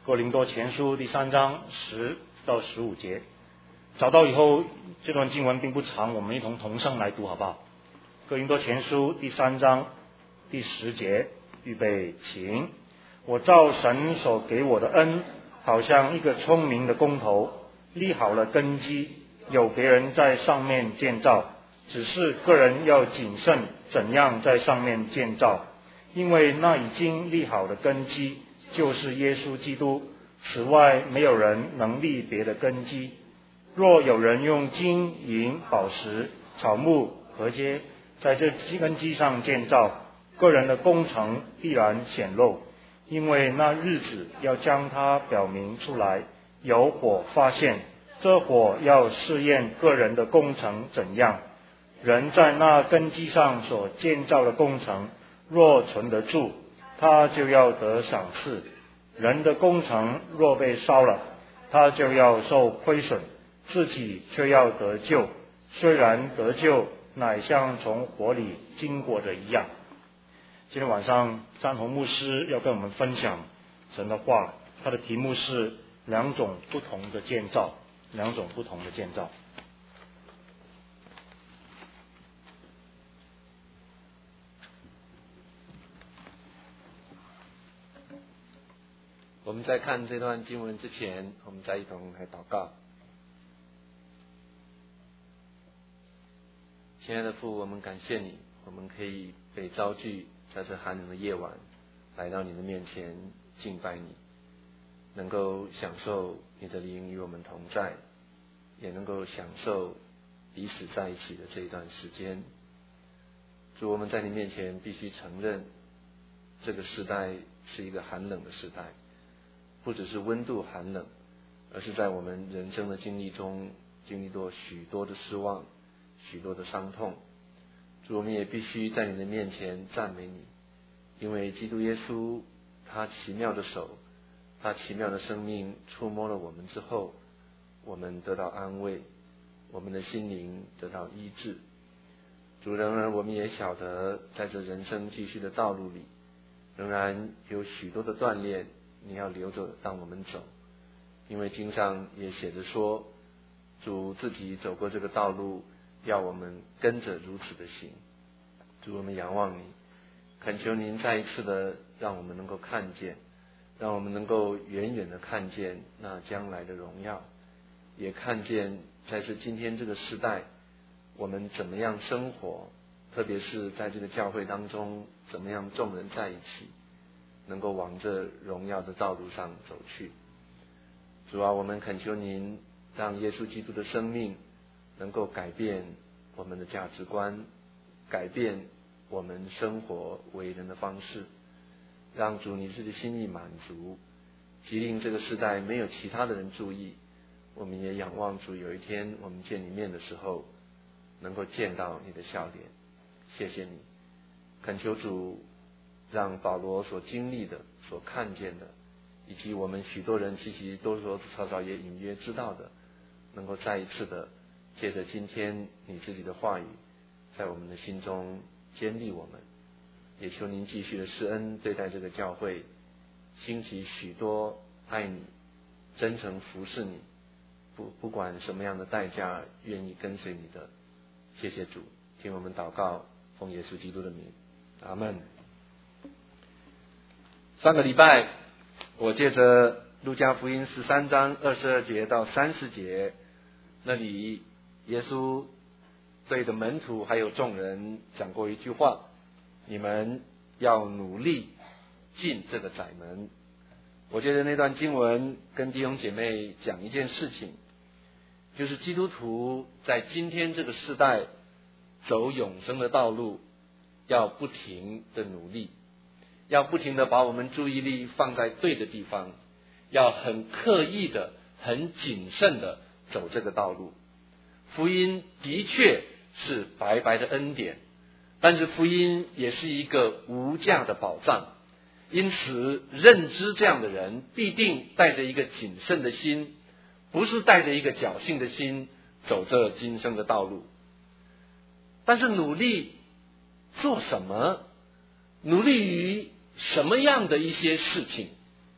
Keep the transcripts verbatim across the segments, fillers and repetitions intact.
哥林多前书第三章十到十五节。找到以后，这段经文并不长，我们一同同声来读好不好？哥林多前书第三章第十节，预备请。我照神所给我的恩，好像一个聪明的工头，立好了根基，有别人在上面建造，只是个人要谨慎怎样在上面建造，因为那已经立好的根基就是耶稣基督，此外没有人能立别的根基。若有人用金银宝石草木禾秸在这根基上建造，个人的工程必然显露，因为那日子要将它表明出来，有火发现，这火要试验个人的工程怎样。人在那根基上所建造的工程若存得住，他就要得赏赐；人的工程若被烧了，他就要受亏损，自己却要得救，虽然得救乃像从火里经过的一样。今天晚上张宏牧师要跟我们分享神的话，他的题目是两种不同的建造，两种不同的建造。 我们在看这段经文之前，我们再一同来祷告。亲爱的父，我们感谢你，我们可以被召聚在这寒冷的夜晚，来到你的面前敬拜你，能够享受你的灵与我们同在，也能够享受彼此在一起的这一段时间。主，我们在你面前必须承认，这个时代是一个寒冷的时代，不只是温度寒冷，而是在我们人生的经历中经历过许多的失望，许多的伤痛。主，我们也必须在你的面前赞美你，因为基督耶稣他奇妙的手，他奇妙的生命触摸了我们之后，我们得到安慰，我们的心灵得到医治。主，然而我们也晓得，在这人生继续的道路里，仍然有许多的锻炼你要留着让我们走，因为经上也写着说，主自己走过这个道路，要我们跟着如此的行。主，我们仰望你，恳求您再一次的让我们能够看见，让我们能够远远的看见那将来的荣耀，也看见在这今天这个时代我们怎么样生活，特别是在这个教会当中怎么样众人在一起，能够往这荣耀的道路上走去。主啊，我们恳求您让耶稣基督的生命能够改变我们的价值观，改变我们生活为人的方式，让主你自己的心意满足，即令这个时代没有其他的人注意，我们也仰望主有一天我们见你面的时候能够见到你的笑脸。谢谢你，恳求主让保罗所经历的，所看见的，以及我们许多人其实多多少少也隐约知道的，能够再一次的借着今天你自己的话语在我们的心中坚立我们。也求您继续的施恩对待这个教会，兴起许多爱你真诚服侍你，不不管什么样的代价愿意跟随你的。谢谢主，听我们祷告，奉耶稣基督的名，阿们。上个礼拜我借着路加福音十三章二十二节到三十节，那里耶稣对的门徒还有众人讲过一句话，你们要努力进这个窄门。我觉得那段经文跟弟兄姐妹讲一件事情，就是基督徒在今天这个世代走永生的道路，要不停的努力，要不停的把我们注意力放在对的地方，要很刻意的很谨慎的走这个道路。福音的确是白白的恩典，但是福音也是一个无价的宝藏，因此认知这样的人必定带着一个谨慎的心，不是带着一个侥幸的心走这今生的道路。但是努力做什么，努力于什么样的一些事情，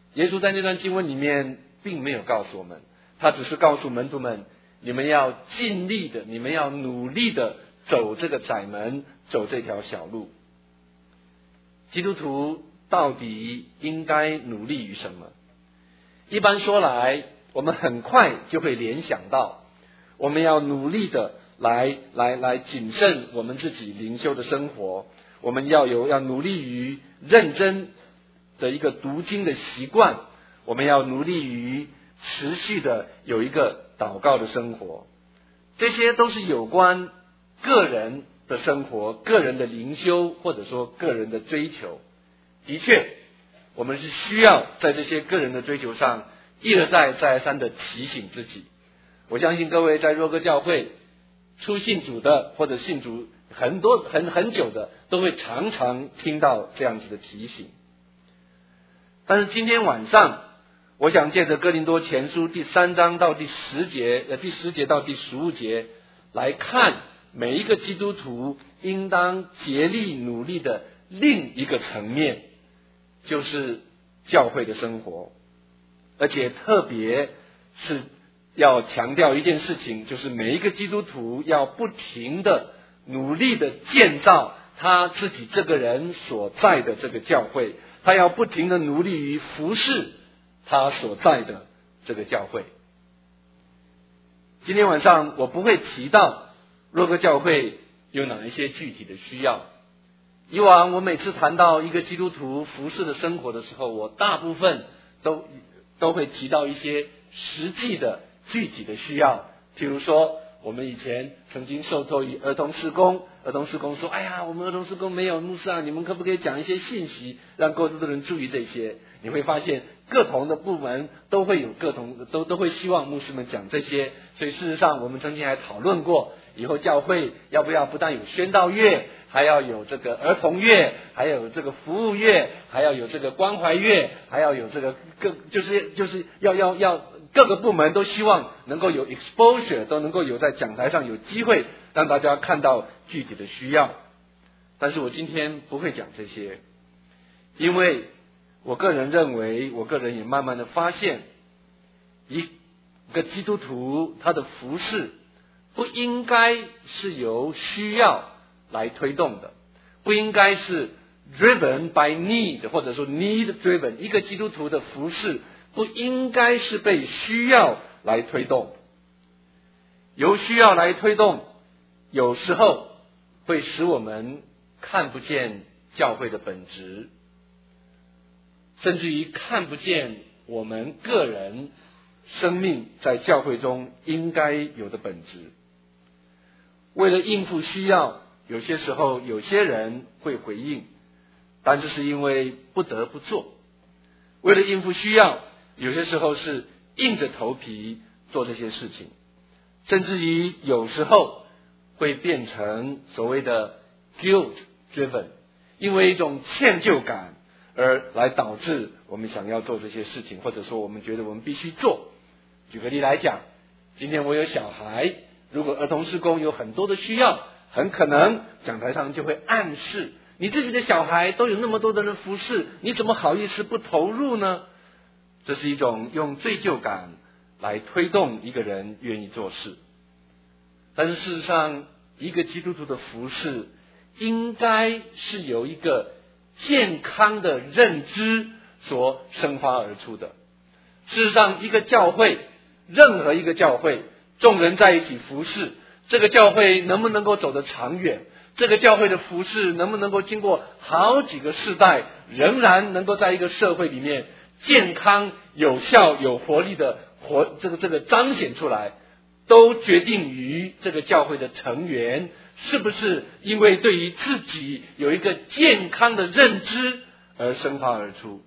耶稣在那段经文里面并没有告诉我们，他只是告诉门徒们，你们要尽力的，你们要努力的走这个窄门，走这条小路。基督徒到底应该努力于什么？一般说来，我们很快就会联想到，我们要努力的来来来谨慎我们自己灵修的生活，我们要有要努力于认真的一个读经的习惯，我们要努力于持续的有一个祷告的生活。这些都是有关个人的生活，个人的灵修，或者说个人的追求。的确，我们是需要在这些个人的追求上一而再再而三的提醒自己。我相信各位在若歌教会初信主的，或者信主很多很很久的，都会常常听到这样子的提醒。但是今天晚上，我想借着哥林多前书第三章到第十节，呃，第十节到第十五节来看每一个基督徒应当竭力努力的另一个层面，就是教会的生活。而且特别是要强调一件事情，就是每一个基督徒要不停的努力的建造他自己这个人所在的这个教会，他要不停的努力于服侍他所在的这个教会。今天晚上我不会提到若歌教会有哪一些具体的需要。以往我每次谈到一个基督徒服侍的生活的时候，我大部分都都会提到一些实际的具体的需要。譬如说，我们以前曾经受托于儿童事工，儿童事工说，哎呀，我们儿童事工没有牧师啊，你们可不可以讲一些信息，让更多的人注意这些？你会发现各同的部门都会有各同都都会希望牧师们讲这些。所以事实上我们曾经还讨论过，以后教会要不要不但有宣道乐，还要有这个儿童乐，还有这个服务乐，还要有这个关怀乐，还要有这个各就是就是要要要各个部门都希望能够有 exposure， 都能够有在讲台上有机会让大家看到具体的需要。但是我今天不会讲这些，因为我个人认为，我个人也慢慢的发现，一个基督徒他的服事不应该是由需要来推动的，不应该是 driven by need， 或者说 need driven。 一个基督徒的服事不应该是被需要来推动，由需要来推动，有时候会使我们看不见教会的本质，甚至于看不见我们个人生命在教会中应该有的本质。为了应付需要，有些时候有些人会回应，但这是因为不得不做。为了应付需要，有些时候是硬着头皮做这些事情，甚至于有时候会变成所谓的 guilt driven， 因为一种歉疚感而来导致我们想要做这些事情，或者说我们觉得我们必须做。举个例来讲，今天我有小孩，如果儿童事工有很多的需要，很可能讲台上就会暗示，你自己的小孩都有那么多的人服侍，你怎么好意思不投入呢？这是一种用罪疚感来推动一个人愿意做事。但是事实上，一个基督徒的服侍应该是由一个健康的认知所生发而出的。事实上，一个教会，任何一个教会，众人在一起服侍，这个教会能不能够走得长远，这个教会的服侍能不能够经过好几个世代，仍然能够在一个社会里面健康、有效、有活力的活这个这个彰显出来，都决定于这个教会的成员是不是因为对于自己有一个健康的认知而生发而出。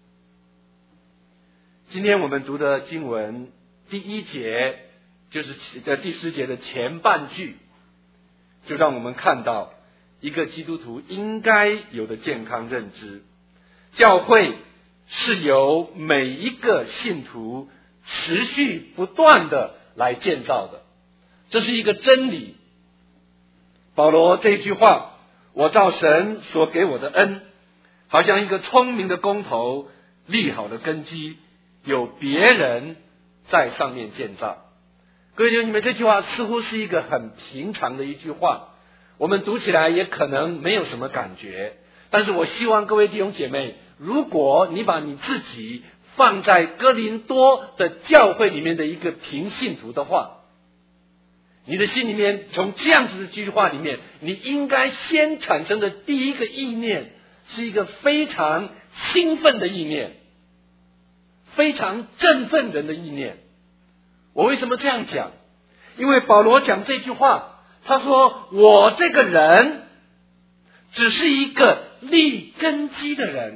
今天我们读的经文第一节，就是第十节的前半句，就让我们看到一个基督徒应该有的健康认知。教会是由每一个信徒持续不断的来建造的，这是一个真理。保罗这句话，我照神所给我的恩，好像一个聪明的工头， 立好的根基，有别人在上面建造。各位弟兄姊妹，这句话似乎是一个很平常的一句话，我们读起来也可能没有什么感觉。但是我希望各位弟兄姐妹，如果你把你自己放在哥林多的教会里面的一个平信徒的话，你的心里面从这样子的句话里面，你应该先产生的第一个意念是一个非常兴奋的意念，非常振奋人的意念。我为什么这样讲？因为保罗讲这句话，他说我这个人只是一个立根基的人。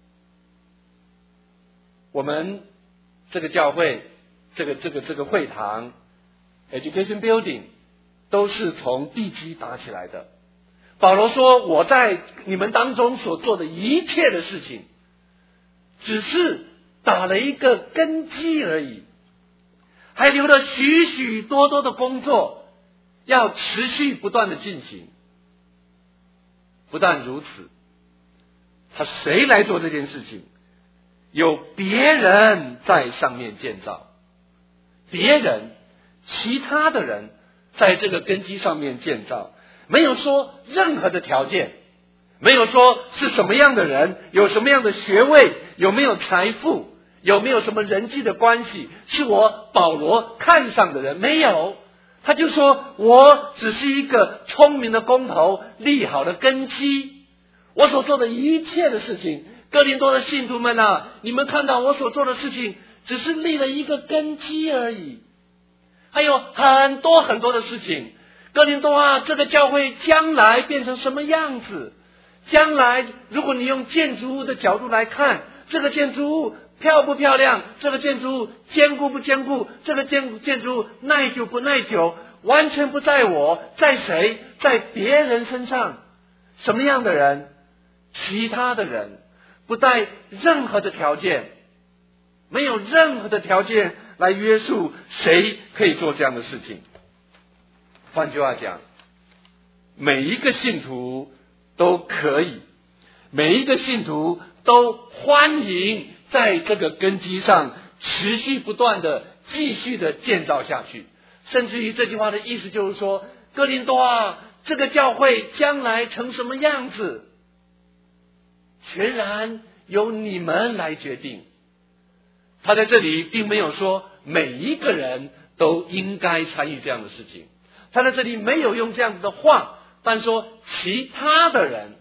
我们这个教会，这个这个这个会堂 Education Building 都是从地基打起来的。保罗说我在你们当中所做的一切的事情，只是打了一个根基而已，还留了许许多多的工作要持续不断的进行。不但如此，他谁来做这件事情？有别人在上面建造，别人其他的人在这个根基上面建造，没有说任何的条件，没有说是什么样的人，有什么样的学位，有没有财富，有没有什么人际的关系，是我保罗看上的人，没有。他就说我只是一个聪明的工头，立好的根基，我所做的一切的事情，哥林多的信徒们啊，你们看到我所做的事情只是立了一个根基而已，还有很多很多的事情。哥林多啊，这个教会将来变成什么样子，将来如果你用建筑物的角度来看，这个建筑物漂不漂亮，这个建筑物坚固不坚固，这个建建筑物耐久不耐久，完全不在我，在谁？在别人身上。什么样的人？其他的人，不带任何的条件，没有任何的条件来约束谁可以做这样的事情。换句话讲，每一个信徒都可以，每一个信徒都欢迎在这个根基上持续不断的继续的建造下去。甚至于这句话的意思就是说，哥林多啊，这个教会将来成什么样子，全然由你们来决定。他在这里并没有说每一个人都应该参与这样的事情，他在这里没有用这样子的话，但说其他的人，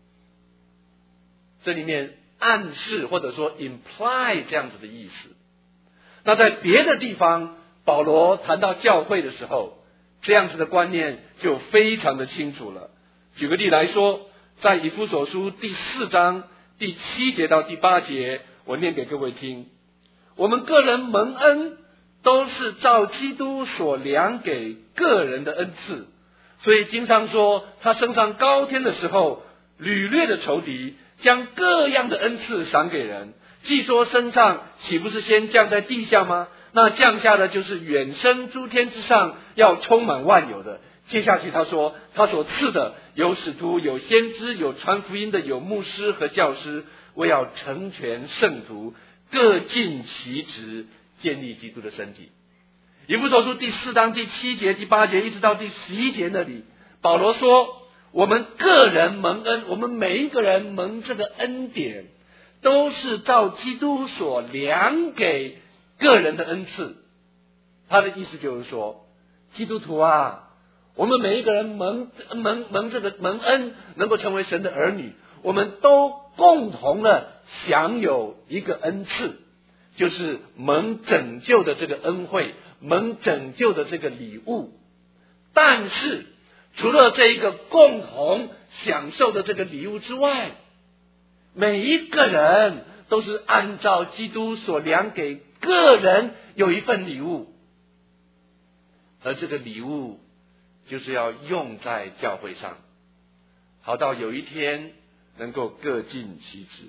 这里面暗示或者说 imply 这样子的意思。那在别的地方保罗谈到教会的时候，这样子的观念就非常的清楚了。举个例来说，在以弗所书第四章第七节到第八节，我念给各位听。我们个人蒙恩都是照基督所量给个人的恩赐，所以经常说他升上高天的时候，掳掠的仇敌将各样的恩赐赏给人。既说升上，岂不是先降在地下吗？那降下的就是远升诸天之上，要充满万有的。接下去他说，他所赐的有使徒，有先知，有传福音的，有牧师和教师，为要成全圣徒，各尽其职，建立基督的身体。以弗所书第四章第七节、第八节一直到第十一节那里，保罗说我们个人蒙恩，我们每一个人蒙这个恩典，都是照基督所量给个人的恩赐。他的意思就是说，基督徒啊，我们每一个人蒙蒙蒙这个蒙恩，能够成为神的儿女，我们都共同的享有一个恩赐，就是蒙拯救的这个恩惠，蒙拯救的这个礼物。但是除了这一个共同享受的这个礼物之外，每一个人都是按照基督所量给个人有一份礼物，而这个礼物就是要用在教会上，好到有一天能够各尽其职。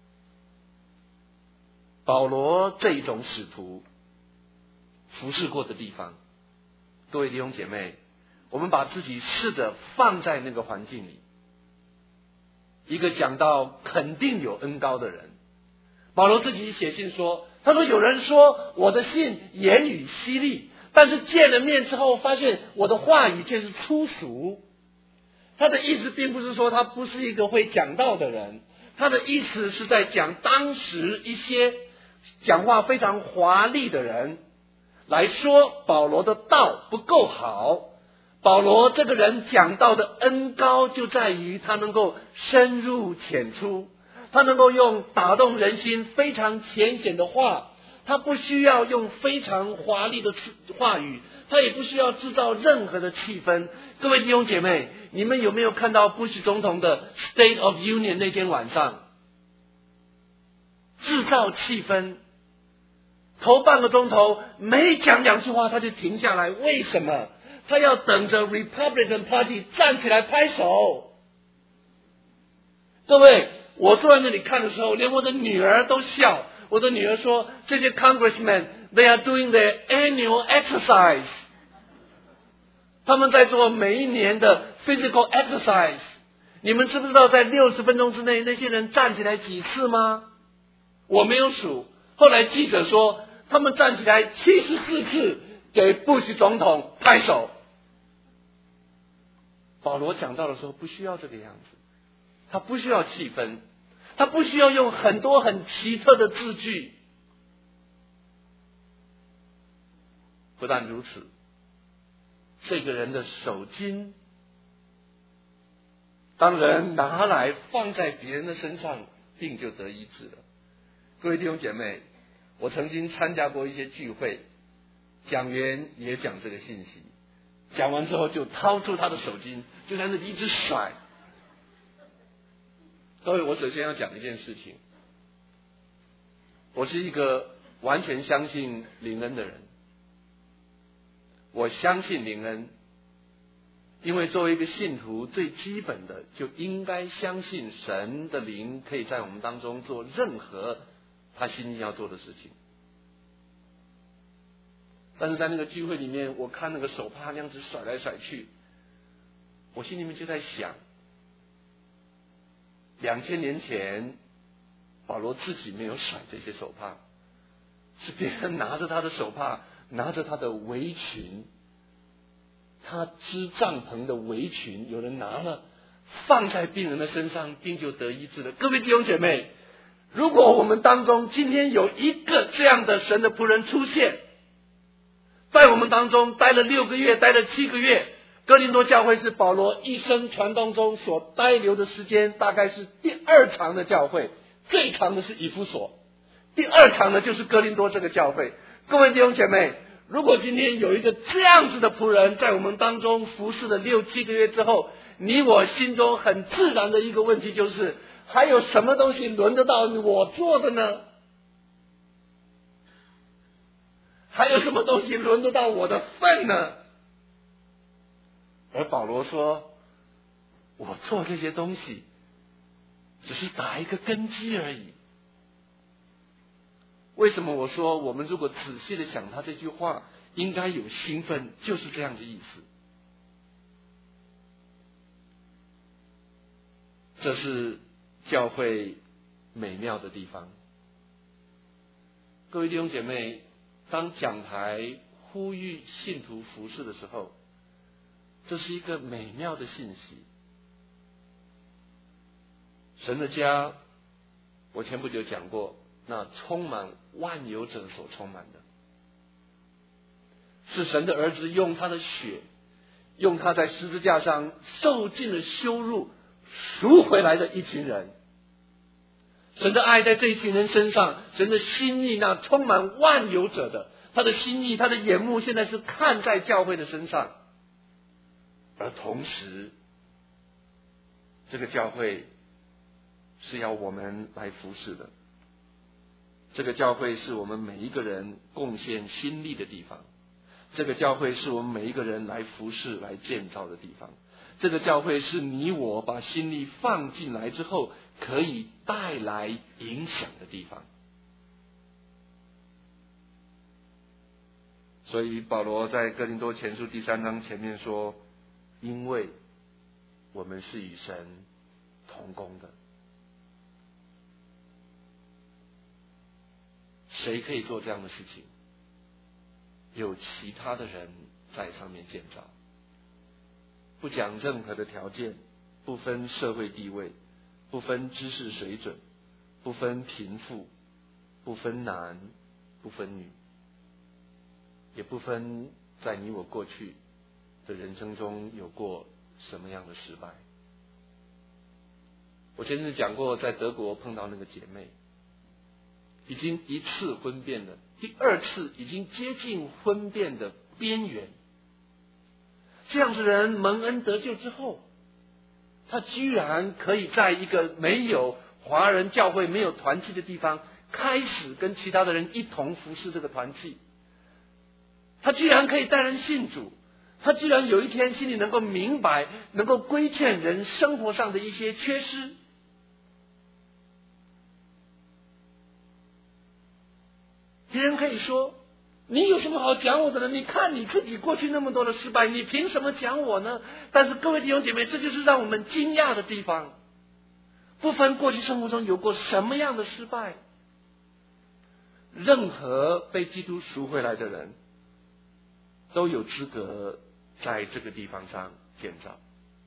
保罗这一种使徒服侍过的地方，各位弟兄姐妹，我们把自己试着放在那个环境里，一个讲到肯定有恩膏的人， 保罗自己写信说，他说有人说我的信言语犀利，但是见了面之后发现我的话语却是粗俗。他的意思并不是说他不是一个会讲道的人，他的意思是在讲当时一些讲话非常华丽的人来说保罗的道不够好。保罗这个人讲道的恩高就在于他能够深入浅出，他能够用打动人心非常浅显的话，他不需要用非常华丽的话语，他也不需要制造任何的气氛。各位弟兄姐妹，你们有没有看到布希总统的 State of Union 那天晚上制造气氛？头半个钟头没讲两句话他就停下来，为什么？他要等着 Republican Party 站起来拍手。各位，我坐在那里看的时候，连我的女儿都笑。我的女儿说，这些 Congressmen they are doing their annual exercise， 他们在做每一年的 physical exercise。你们知不知道在六十分钟之内那些人站起来几次吗？我没有数。后来记者说他们站起来七十四次给布希总统拍手。保罗讲道的时候不需要这个样子，他不需要气氛，他不需要用很多很奇特的字句。不但如此，这个人的手巾，当人拿来放在别人的身上，病就得医治了。各位弟兄姐妹，我曾经参加过一些聚会，讲员也讲这个信息，讲完之后就掏出他的手巾，就在那里一直甩。各位，我首先要讲一件事情，我是一个完全相信灵恩的人。我相信灵恩，因为作为一个信徒，最基本的就应该相信神的灵可以在我们当中做任何他心意要做的事情。但是在那个聚会里面，我看那个手帕那样子甩来甩去，我心里面就在想，两千年前保罗自己没有甩这些手帕，是别人拿着他的手帕，拿着他的围裙，他织帐篷的围裙，有人拿了放在病人的身上，病就得医治了。各位弟兄姐妹，如果我们当中今天有一个这样的神的仆人出现，在我们当中待了六个月，待了七个月，哥林多教会是保罗一生传道中所待留的时间，大概是第二长的教会，最长的是以弗所，第二长的就是哥林多这个教会。各位弟兄姐妹，如果今天有一个这样子的仆人在我们当中服侍了六七个月之后，你我心中很自然的一个问题就是，还有什么东西轮得到我做的呢？还有什么东西轮得到我的份呢？而保罗说，我做这些东西只是打一个根基而已。为什么我说我们如果仔细的想他这句话应该有兴奋，就是这样的意思。这是教会美妙的地方。各位弟兄姐妹，当讲台呼吁信徒服侍的时候，这是一个美妙的信息。神的家，我前不久讲过，那充满万有者所充满的，是神的儿子用他的血，用他在十字架上受尽了羞辱赎回来的一群人。神的爱在这一群人身上，神的心意那充满万有者的，他的心意，他的眼目现在是看在教会的身上。而同时，这个教会是要我们来服侍的，这个教会是我们每一个人贡献心力的地方，这个教会是我们每一个人来服侍来建造的地方，这个教会是你我把心力放进来之后可以带来影响的地方。所以保罗在哥林多前书第三章前面说，因为我们是与神同工的。 谁可以做这样的事情？有其他的人在上面建造，不讲任何的条件，不分社会地位，不分知识水准，不分贫富，不分男，不分女，也不分在你我过去的人生中有过什么样的失败。我前阵子讲过，在德国碰到那个姐妹，已经一次婚变了，第二次已经接近婚变的边缘。这样子的人蒙恩得救之后，他居然可以在一个没有华人教会、没有团契的地方，开始跟其他的人一同服侍这个团契。他居然可以带人信主，他居然有一天心里能够明白，能够规劝人生活上的一些缺失。别人可以说，你有什么好讲我的呢？你看你自己过去那么多的失败，你凭什么讲我呢？但是各位弟兄姐妹，这就是让我们惊讶的地方。不分过去生活中有过什么样的失败，任何被基督赎回来的人都有资格在这个地方上建造。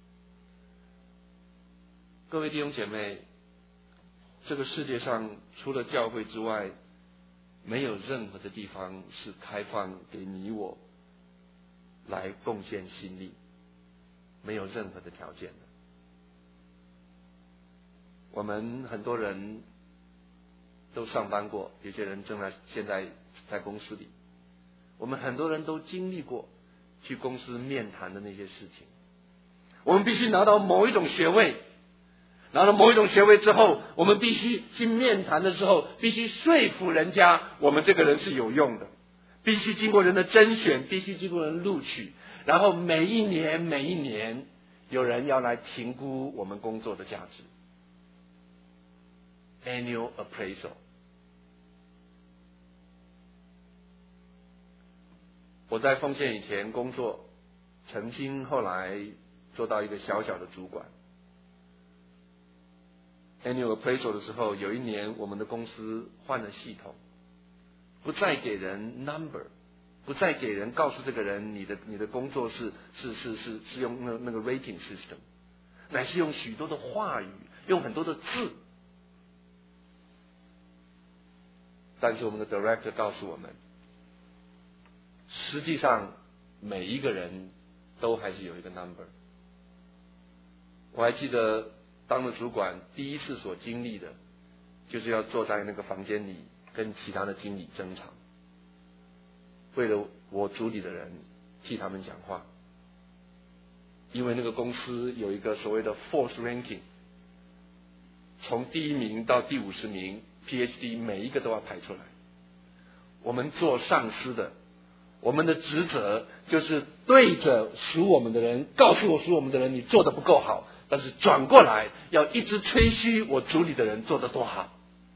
各位弟兄姐妹，这个世界上除了教会之外，没有任何的地方是开放给你我来贡献心力，没有任何的条件的。我们很多人都上班过，有些人正在现在在公司里，我们很多人都经历过去公司面谈的那些事情。我们必须拿到某一种学位，拿到某一种学位之后，我们必须去面谈的时候，必须说服人家我们这个人是有用的，必须经过人的甄选，必须经过人录取，然后每一年每一年有人要来评估我们工作的价值。 Annual appraisal。 我在奉献以前工作，曾经后来做到一个小小的主管。Annual appraisal 的时候，有一年我们的公司换了系统，不再给人 number， 不再给人告诉这个人你的你的工作是是是是是用那那个 rating system， 乃是用许多的话语，用很多的字。但是我们的 director 告诉我们，实际上每一个人都还是有一个 number。 我还记得当了主管第一次所经历的，就是要坐在那个房间里跟其他的经理争吵，为了我组里的人替他们讲话。因为那个公司有一个所谓的 force ranking， 从第一名到第五十名 P H D 每一个都要排出来。我们做上司的，我们的职责就是对着属我们的人，告诉我属我们的人你做得不够好，但是转过来要一直吹嘘我组里的人做得多好。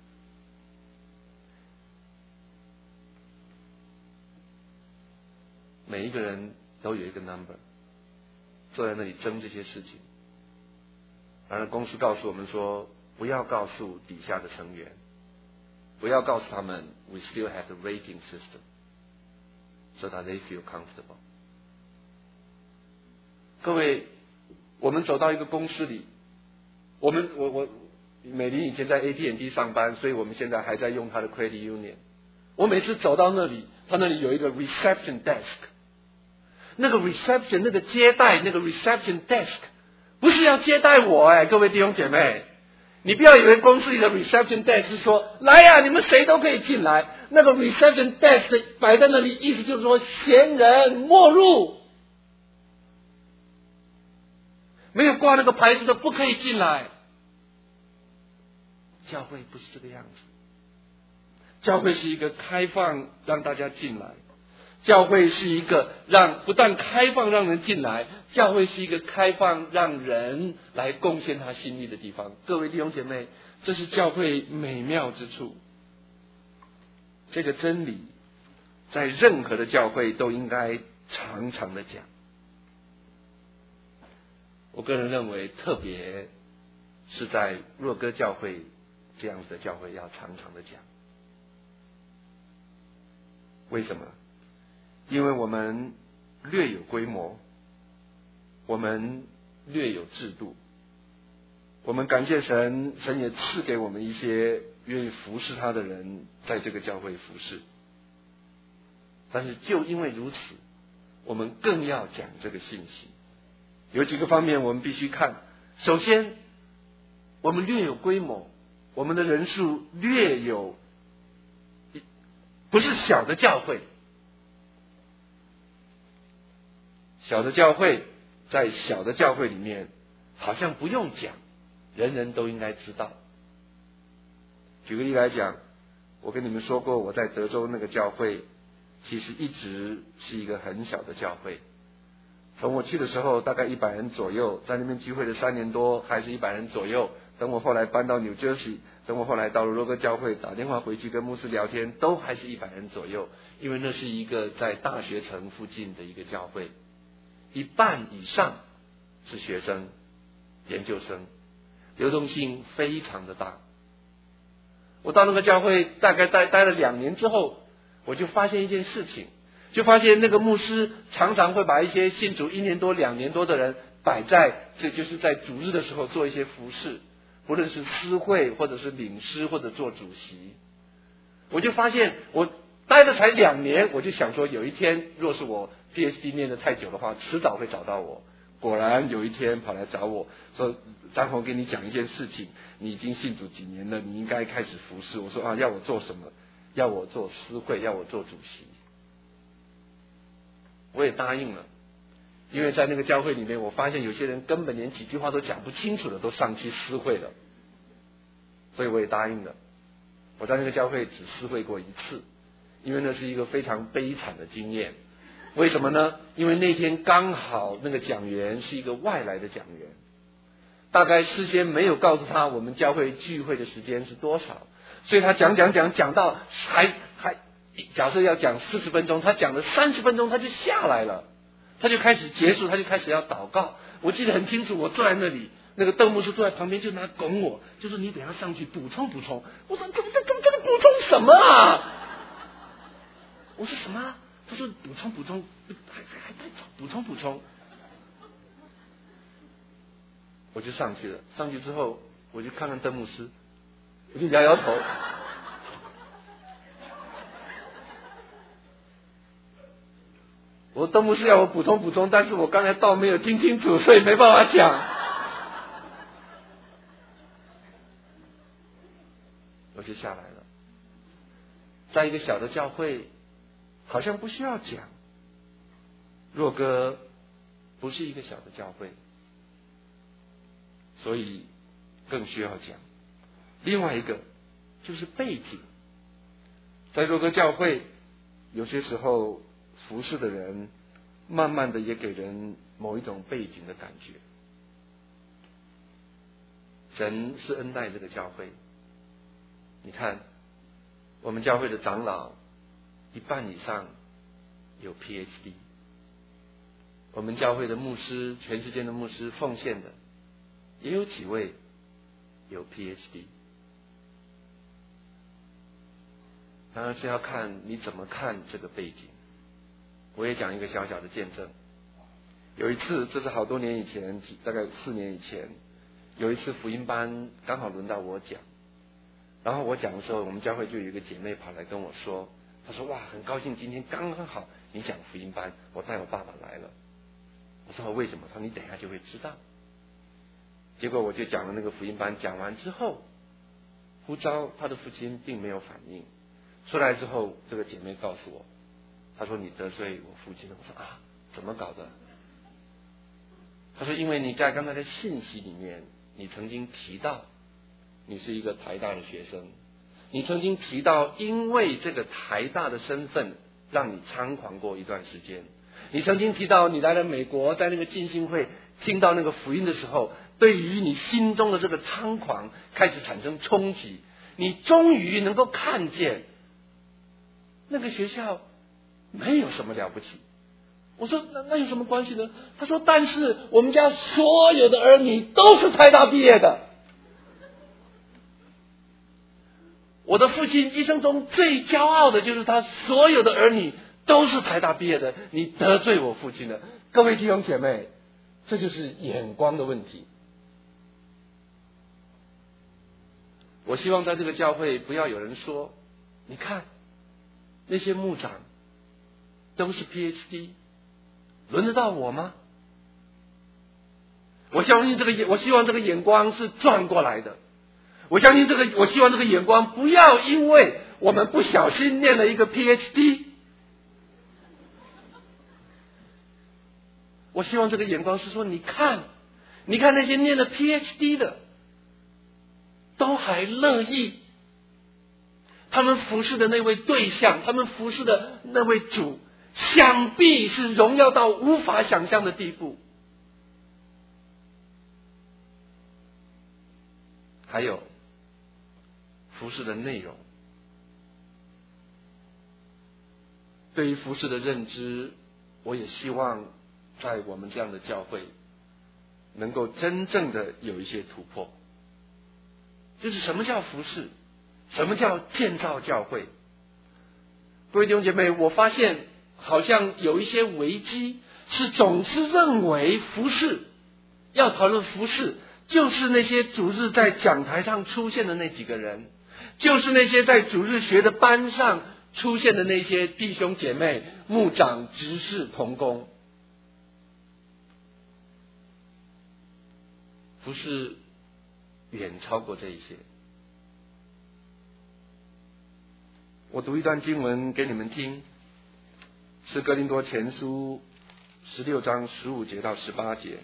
每一个人都有一个 number， 坐在那里争这些事情。然而公司告诉我们说，不要告诉底下的成员，不要告诉他们 we still have the rating system so that they feel comfortable。 各位，我们走到一个公司里，我们我我美玲以前在 A T and T 上班，所以我们现在还在用她的 credit union。 我每次走到那里，她那里有一个 reception desk， 那个 reception 那个接待那个 reception desk 不是要接待我哎，各位弟兄姐妹，你不要以为公司里的 reception desk 是说来呀、啊，你们谁都可以进来。那个 reception desk 摆在那里，意思就是说闲人莫入，没有挂那个牌子的不可以进来。教会不是这个样子，教会是一个开放让大家进来，教会是一个让不但开放让人进来，教会是一个开放让人来贡献他心力的地方。各位弟兄姐妹，这是教会美妙之处。这个真理在任何的教会都应该常常的讲。我个人认为，特别是在若歌教会这样子的教会要常常的讲。 为什么？因为我们略有规模，我们略有制度。我们感谢神，神也赐给我们一些愿意服侍他的人，在这个教会服侍。但是就因为如此，我们更要讲这个信息。有几个方面我们必须看。首先，我们略有规模，我们的人数略有，不是小的教会。小的教会在小的教会里面，好像不用讲，人人都应该知道。举个例来讲，我跟你们说过，我在德州那个教会，其实一直是一个很小的教会。从我去的时候大概一百人左右，在那边聚会的三年多，还是一百人左右。等我后来搬到 New Jersey， 等我后来到了罗哥教会，打电话回去跟牧师聊天，都还是一百人左右。因为那是一个在大学城附近的一个教会，一半以上是学生、研究生，流动性非常的大。我到那个教会大概待待了两年之后，我就发现一件事情，就发现那个牧师常常会把一些信主一年多、两年多的人摆在，这就是在主日的时候做一些服事，不论是司会或者是领诗或者做主席。我就发现我待了才两年，我就想说有一天若是我 P H D 念得太久的话，迟早会找到我。果然有一天跑来找我说，张宏跟你讲一件事情，你已经信主几年了，你应该开始服事。我说啊，要我做什么？要我做司会，要我做主席。我也答应了，因为在那个教会里面，我发现有些人根本连几句话都讲不清楚的，都上去司会了，所以我也答应了。我在那个教会只司会过一次，因为那是一个非常悲惨的经验。为什么呢？因为那天刚好那个讲员是一个外来的讲员，大概事先没有告诉他我们教会聚会的时间是多少，所以他讲讲讲讲到还还假设要讲四十分钟，他讲了三十分钟他就下来了，他就开始结束，他就开始要祷告。我记得很清楚，我坐在那里，那个邓牧师坐在旁边就拿拱我，就说你等下上去补充补充。我说这这这这个补充什么啊？我说什么？他说补充补充，还还还在找补充补充。我就上去了，上去之后我就看看邓牧师，我就摇摇头。我邓牧师要我补充补充，但是我刚才道没有听清楚，所以没办法讲。我就下来了。在一个小的教会，好像不需要讲。若哥不是一个小的教会，所以更需要讲。另外一个就是背景，在若哥教会，有些时候服侍的人，慢慢的也给人某一种背景的感觉。神是恩待这个教会，你看，我们教会的长老一半以上有 P H D， 我们教会的牧师，全世界的牧师奉献的也有几位有 P H D。当然是要看你怎么看这个背景。我也讲一个小小的见证。有一次，这是好多年以前，大概四年以前，有一次福音班刚好轮到我讲，然后我讲的时候，我们教会就有一个姐妹跑来跟我说，她说哇，很高兴今天刚刚好你讲福音班，我带我爸爸来了。我说为什么？她说你等一下就会知道。结果我就讲了那个福音班，讲完之后，呼召她的父亲并没有反应。出来之后，这个姐妹告诉我，她说你得罪我父亲了。我说啊，怎么搞的？她说因为你在刚才的信息里面，你曾经提到你是一个台大的学生，你曾经提到因为这个台大的身份让你猖狂过一段时间，你曾经提到你来了美国，在那个浸信会听到那个福音的时候，对于你心中的这个猖狂开始产生冲击，你终于能够看见那个学校没有什么了不起。我说那那有什么关系呢？他说但是我们家所有的儿女都是台大毕业的。 我的父亲一生中最骄傲的就是他所有的儿女都是台大毕业的，你得罪我父亲了。各位弟兄姐妹，这就是眼光的问题。我希望在这个教会不要有人说，你看那些牧长都是 P H D， 轮得到我吗？我相信这个，我希望这个眼光是转过来的。我相信这个，我希望这个眼光不要因为我们不小心念了一个 P H D， 我希望这个眼光是说，你看，你看那些念了 P H D 的，都还乐意，他们服侍的那位对象，他们服侍的那位主，想必是荣耀到无法想象的地步。还有服侍的内容，对于服侍的认知，我也希望在我们这样的教会能够真正的有一些突破。就是什么叫服侍，什么叫建造教会。各位弟兄姐妹，我发现好像有一些危机是总是认为服侍，要讨论服侍，就是那些主日在讲台上出现的那几个人，就是那些在主日学的班上出现的那些弟兄姐妹、牧长、执事、同工。服侍远超过这一些。我读一段经文给你们听，是哥林多前书十六章十五节到十八节。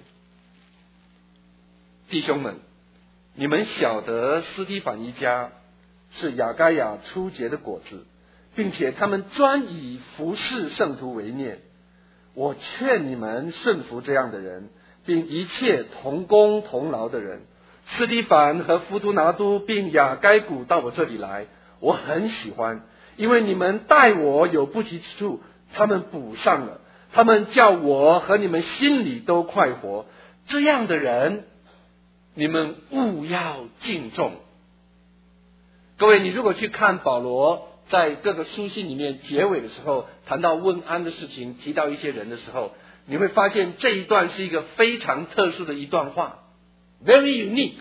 弟兄们，你们晓得斯提反一家是雅该亚初结的果子，并且他们专以服侍圣徒为念。我劝你们顺服这样的人，并一切同工同劳的人。斯提反和弗都拿都并雅该古到我这里来，我很喜欢，因为你们待我有不及之处，他们补上了，他们叫我和你们心里都快活。这样的人你们务要敬重。各位，你如果去看保罗在各个书信里面结尾的时候谈到问安的事情，提到一些人的时候，你会发现这一段是一个非常特殊的一段话， very unique。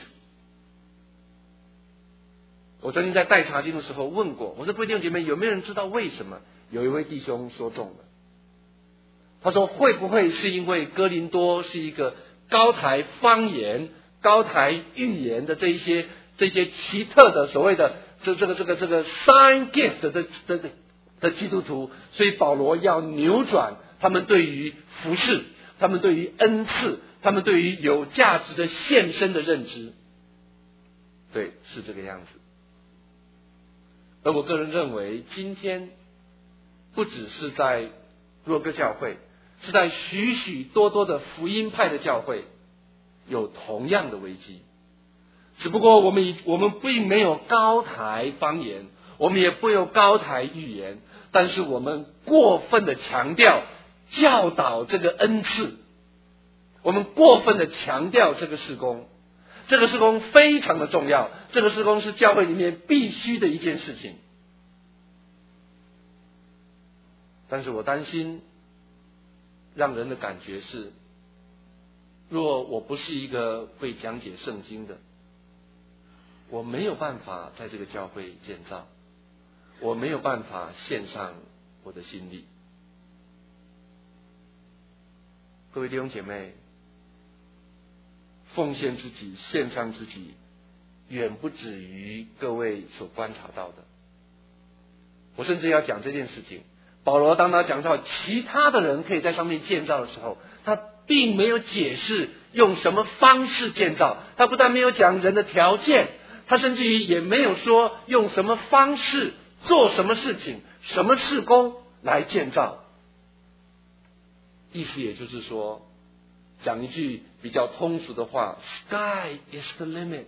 我曾经在带查经的时候问过，我说各位弟兄姐妹，有没有人知道为什么？有一位弟兄说中了，他说会不会是因为哥林多是一个高台方言、高台预言的这一些这些奇特的所谓的这这个这个这个 sign gift 的的的的基督徒，所以保罗要扭转他们对于服事、他们对于恩赐、他们对于有价值的献身的认知。对，是这个样子。而我个人认为，今天不只是在若哥教会，是在许许多多的福音派的教会有同样的危机。只不过我们我们并没有高台方言，我们也不有高台预言，但是我们过分的强调教导这个恩赐，我们过分的强调这个事工，这个事工非常的重要，这个事工是教会里面必须的一件事情。但是我担心让人的感觉是，若我不是一个会讲解圣经的，我没有办法在这个教会建造，我没有办法献上我的心力。各位弟兄姐妹，奉献自己、献上自己，远不止于各位所观察到的。我甚至要讲这件事情，保罗当他讲到其他的人可以在上面建造的时候，他并没有解释用什么方式建造，他不但没有讲人的条件，他甚至于也没有说用什么方式做什么事情、什么事工来建造。意思也就是说，讲一句比较通俗的话， Sky is the limit。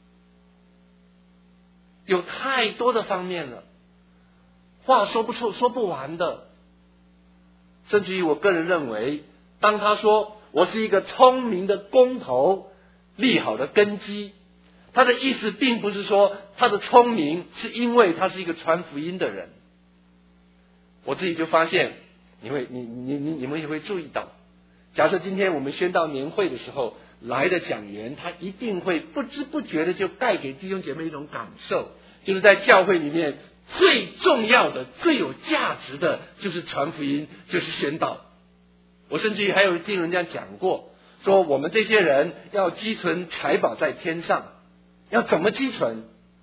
有太多的方面了，话说不出说不完的。甚至于我个人认为，当他说我是一个聪明的工头，立好的根基， 他的意思并不是说他的聪明是因为他是一个传福音的人。我自己就发现，你会你你你你们也会注意到，假设今天我们宣道年会的时候来的讲员，他一定会不知不觉的就带给弟兄姐妹一种感受，就是在教会里面最重要的、最有价值的就是传福音，就是宣道。我甚至于还有听人家讲过，说我们这些人要积存财宝在天上，要怎么积存？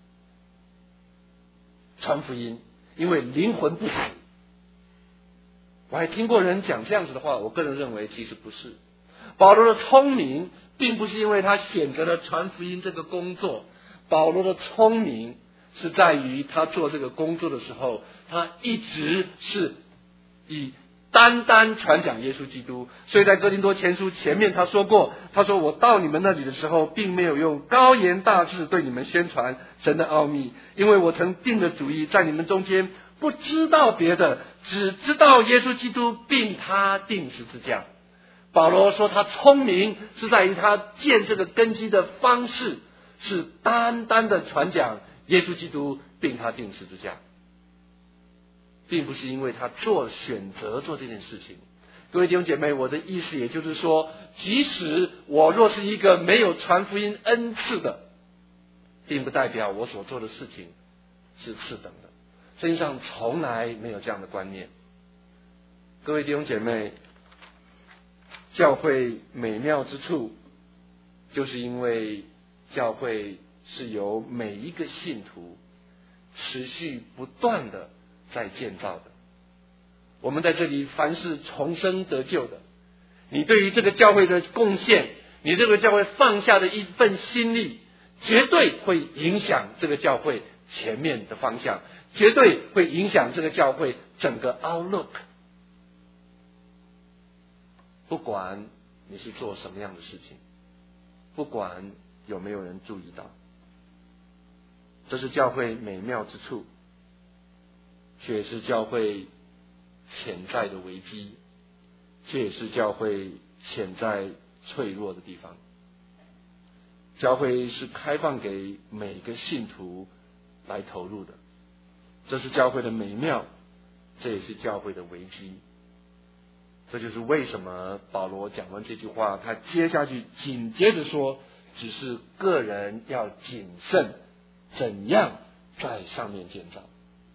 传福音，因为灵魂不死。我还听过人讲这样子的话，我个人认为其实不是。保罗的聪明并不是因为他选择了传福音这个工作，保罗的聪明是在于他做这个工作的时候，他一直是以单单传讲耶稣基督。所以在哥林多前书前面他说过，他说我到你们那里的时候，并没有用高言大志对你们宣传神的奥秘，因为我曾定了主意，在你们中间不知道别的，只知道耶稣基督并他定十字架。保罗说他聪明是在于他建这个根基的方式是单单的传讲耶稣基督并他定十字架，并不是因为他做选择做这件事情。各位弟兄姐妹，我的意思也就是说，即使我若是一个没有传福音恩赐的，并不代表我所做的事情是次等的。圣经上从来没有这样的观念。各位弟兄姐妹，教会美妙之处，就是因为教会是由每一个信徒持续不断的在建造的。我们在这里凡是重生得救的，你对于这个教会的贡献，你这个教会放下的一份心力，绝对会影响这个教会前面的方向，绝对会影响这个教会整个 outlook。 不管你是做什么样的事情，不管有没有人注意到，这是教会美妙之处，却也是教会潜在的危机，却也是教会潜在脆弱的地方。教会是开放给每个信徒来投入的，这是教会的美妙，这也是教会的危机。这就是为什么保罗讲完这句话，他接下去紧接着说，只是个人要谨慎，怎样在上面建造。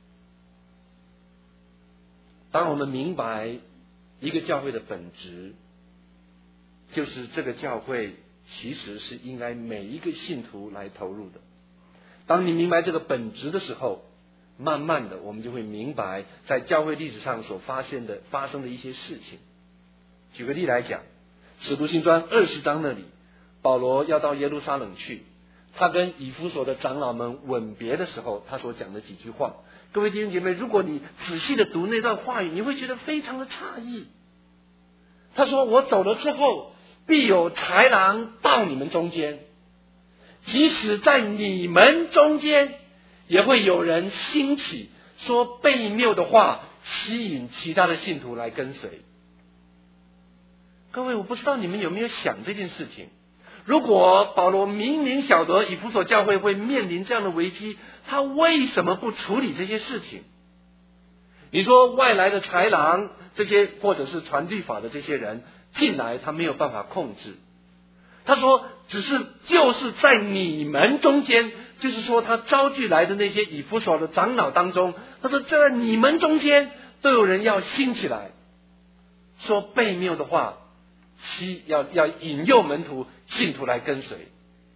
当我们明白一个教会的本质，就是这个教会其实是应该每一个信徒来投入的。当你明白这个本质的时候，慢慢的我们就会明白在教会历史上所发现的发生的一些事情。举个例来讲，使徒行传二十章那里，保罗要到耶路撒冷去，他跟以弗所的长老们吻别的时候，他所讲的几句话，各位弟兄姐妹，如果你仔细的读那段话语，你会觉得非常的诧异。他说，我走了之后，必有豺狼到你们中间，即使在你们中间，也会有人兴起说悖谬的话，吸引其他的信徒来跟随。各位，我不知道你们有没有想这件事情，如果保罗明明晓得以弗所教会会面临这样的危机，他为什么不处理这些事情？你说外来的豺狼这些，或者是传律法的这些人进来，他没有办法控制。他说只是就是在你们中间，就是说他招聚来的那些以弗所的长老当中，他说在你们中间都有人要兴起来说悖谬的话，要要引诱门徒信徒来跟随。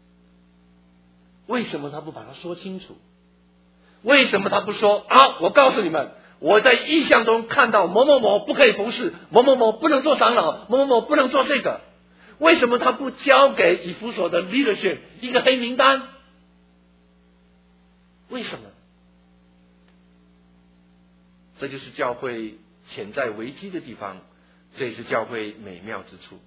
为什么他不把它说清楚？为什么他不说啊？我告诉你们，我在异象中看到某某某不可以服侍，某某某不能做长老，某某某不能做这个。为什么他不交给以弗所的 leadership 一个黑名单？为什么？这就是教会潜在危机的地方，这也是教会美妙之处。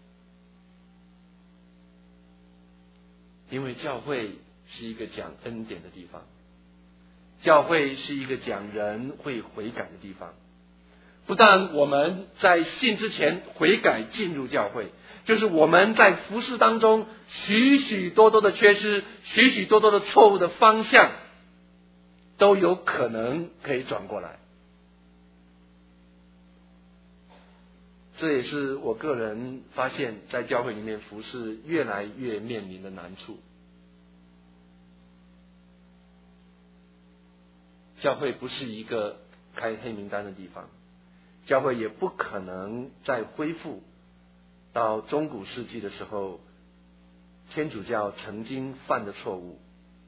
因为教会是一个讲恩典的地方，教会是一个讲人会悔改的地方。不但我们在信之前悔改进入教会， 就是我们在服事当中许许多多的缺失，许许多多的错误的方向，都有可能可以转过来。这也是我个人发现，在教会里面服事越来越面临的难处。教会不是一个开黑名单的地方，教会也不可能再恢复到中古世纪的时候天主教曾经犯的错误，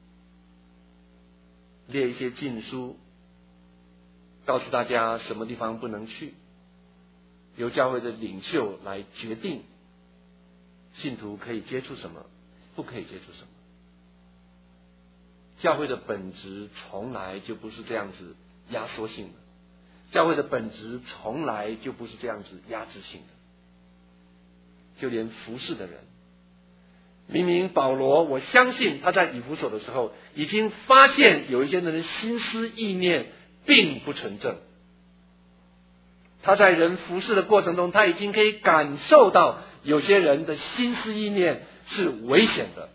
列一些禁书，告诉大家什么地方不能去，由教会的领袖来决定信徒可以接触什么，不可以接触什么。教会的本质从来就不是这样子压缩性的，教会的本质从来就不是这样子压制性的。就连服侍的人，明明保罗，我相信他在以弗所的时候已经发现有一些人的心思意念并不纯正，他在人服侍的过程中，他已经可以感受到有些人的心思意念是危险的。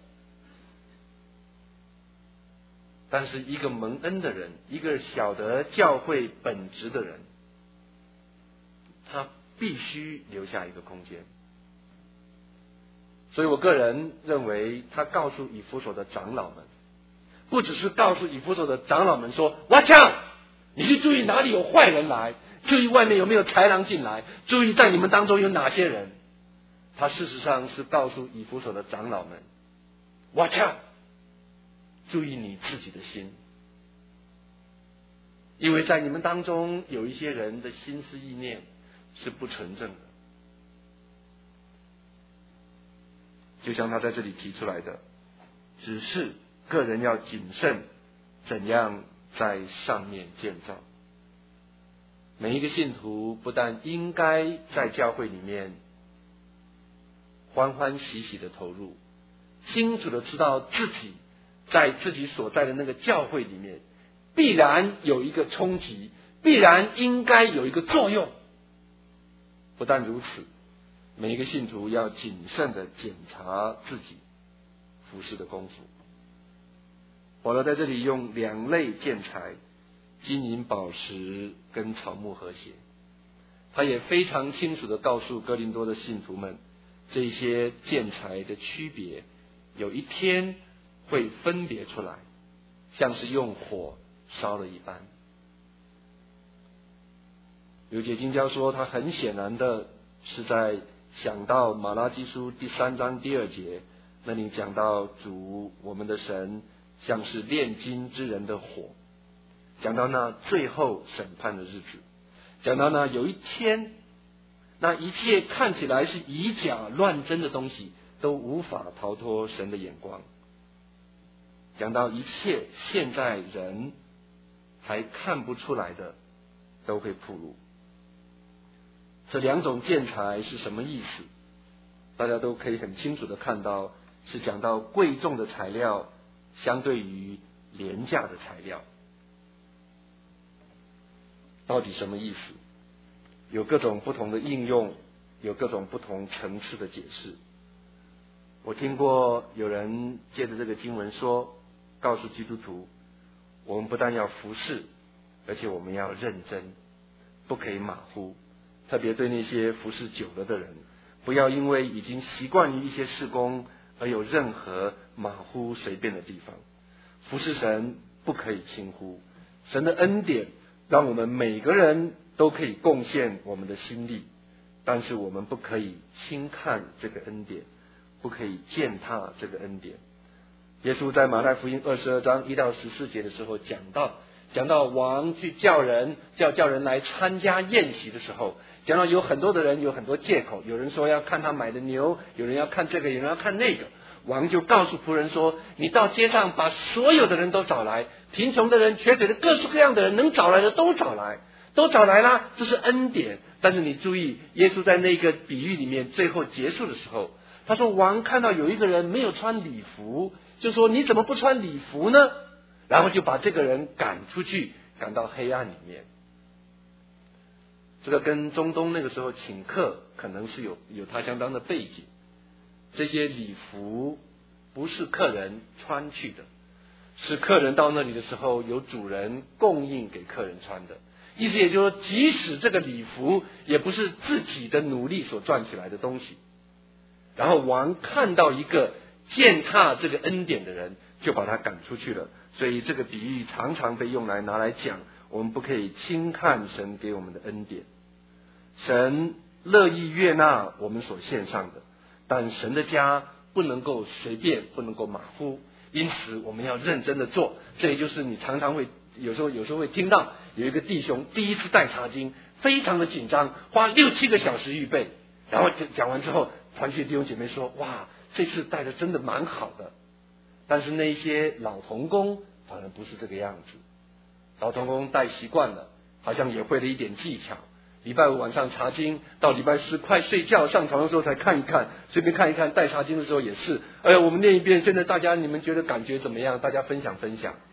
但是一个蒙恩的人，一个晓得教会本质的人，他必须留下一个空间。所以我个人认为，他告诉以弗所的长老们，不只是告诉以弗所的长老们说 Watch out， 你去注意哪里有坏人来，注意外面有没有豺狼进来，注意在你们当中有哪些人。他事实上是告诉以弗所的长老们 Watch out，注意你自己的心，因为在你们当中有一些人的心思意念是不纯正的，就像他在这里提出来的，只是个人要谨慎，怎样在上面建造。每一个信徒不但应该在教会里面欢欢喜喜的投入，清楚的知道自己在自己所在的那个教会里面必然有一个冲击，必然应该有一个作用。不但如此，每一个信徒要谨慎的检查自己服事的功夫。保罗在这里用两类建材，金银宝石跟草木和谐，他也非常清楚的告诉哥林多的信徒们，这些建材的区别有一天会分别出来，像是用火烧了一般。有解经教说，他很显然的是在想到马拉基书第三章第二节，那里讲到主我们的神像是炼金之人的火，讲到那最后审判的日子，讲到那有一天，那一切看起来是以假乱真的东西都无法逃脱神的眼光，讲到一切现在人还看不出来的都会暴露。这两种建材是什么意思？大家都可以很清楚的看到，是讲到贵重的材料相对于廉价的材料。到底什么意思？有各种不同的应用，有各种不同层次的解释。我听过有人借着这个经文说，告诉基督徒，我们不但要服侍，而且我们要认真，不可以马虎。特别对那些服侍久了的人，不要因为已经习惯于一些事工而有任何马虎随便的地方。服侍神不可以轻忽，神的恩典让我们每个人都可以贡献我们的心力，但是我们不可以轻看这个恩典，不可以践踏这个恩典。耶稣在马太福音二十二章一到十四节的时候讲到，讲到王去叫人叫叫人来参加宴席的时候，讲到有很多的人有很多借口，有人说要看他买的牛，有人要看这个，有人要看那个。王就告诉仆人说，你到街上把所有的人都找来，贫穷的人、瘸腿的、各式各样的人，能找来的都找来，都找来啦，这是恩典。但是你注意，耶稣在那个比喻里面最后结束的时候，他说王看到有一个人没有穿礼服，就说你怎么不穿礼服呢？然后就把这个人赶出去，赶到黑暗里面。 这个跟中东那个时候请客可能是有有它相当的背景。这些礼服不是客人穿去的，是客人到那里的时候由主人供应给客人穿的。意思也就是说，即使这个礼服也不是自己的努力所赚起来的东西，然后王看到一个践踏这个恩典的人，就把他赶出去了。所以这个比喻常常被用来拿来讲，我们不可以轻看神给我们的恩典。神乐意悦纳我们所献上的，但神的家不能够随便，不能够马虎，因此我们要认真的做。这也就是你常常会有时候有时候会听到有一个弟兄第一次带查经，非常的紧张，花六七个小时预备，然后讲完之后，团契弟兄姐妹说：“哇，这次带的真的蛮好的。”但是那一些老同工反而不是这个样子，老同工带习惯了，好像也会了一点技巧。礼拜五晚上查经，到礼拜四快睡觉上床的时候才看一看，随便看一看。带查经的时候也是，哎呀，我们念一遍，现在大家你们觉得感觉怎么样？大家分享分享。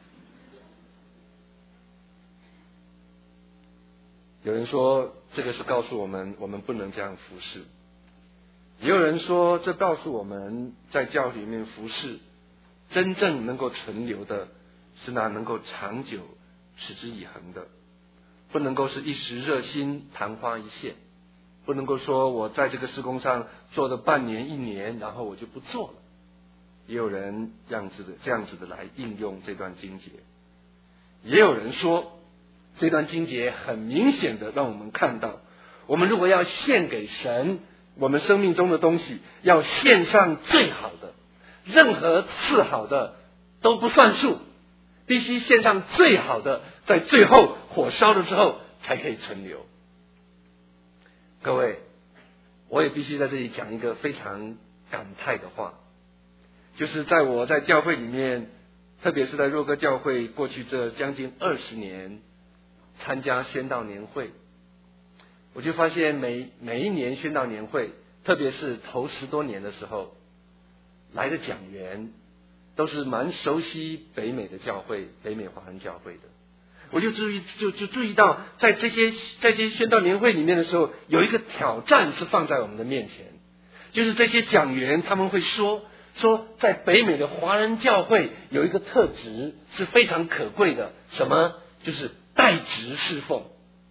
有人说这个是告诉我们，我们不能这样服侍；也有人说这告诉我们在教会里面服侍，真正能够存留的是那能够长久、持之以恒的。不能够是一时热心昙花一现，不能够说我在这个事工上做了半年一年，然后我就不做了。也有人这样子的这样子的来应用这段经节，也有人说这段经节很明显的让我们看到，我们如果要献给神我们生命中的东西，要献上最好的，任何次好的都不算数，必须献上最好的，在最后火烧了之后才可以存留。各位，我也必须在这里讲一个非常感慨的话，就是在我在教会里面，特别是在若歌教会过去这将近二十年参加宣道年会，我就发现每每一年宣道年会，特别是头十多年的时候来的讲员都是蛮熟悉北美的教会，北美华人教会的。我就注意就就注意到，在这些在这些宣道年会里面的时候，有一个挑战是放在我们的面前，就是这些讲员他们会说说在北美的华人教会有一个特质是非常可贵的，什么？就是代职侍奉。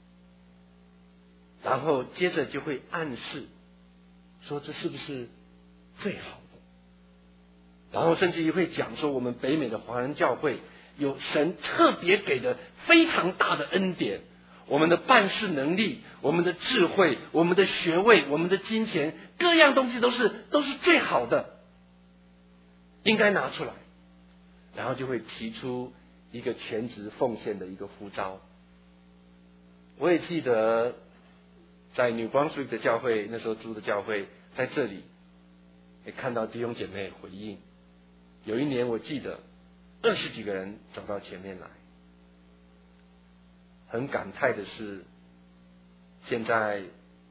然后接着就会暗示说这是不是最好的，然后甚至于会讲说我们北美的华人教会有神特别给的非常大的恩典，我们的办事能力，我们的智慧，我们的学位，我们的金钱，各样东西都是都是最好的，应该拿出来。然后就会提出一个全职奉献的一个呼召。我也记得在 New Brunswick 的教会，那时候租的教会，在这里也看到弟兄姐妹回应。有一年我记得二十几个人走到前面来，很感慨的是，现在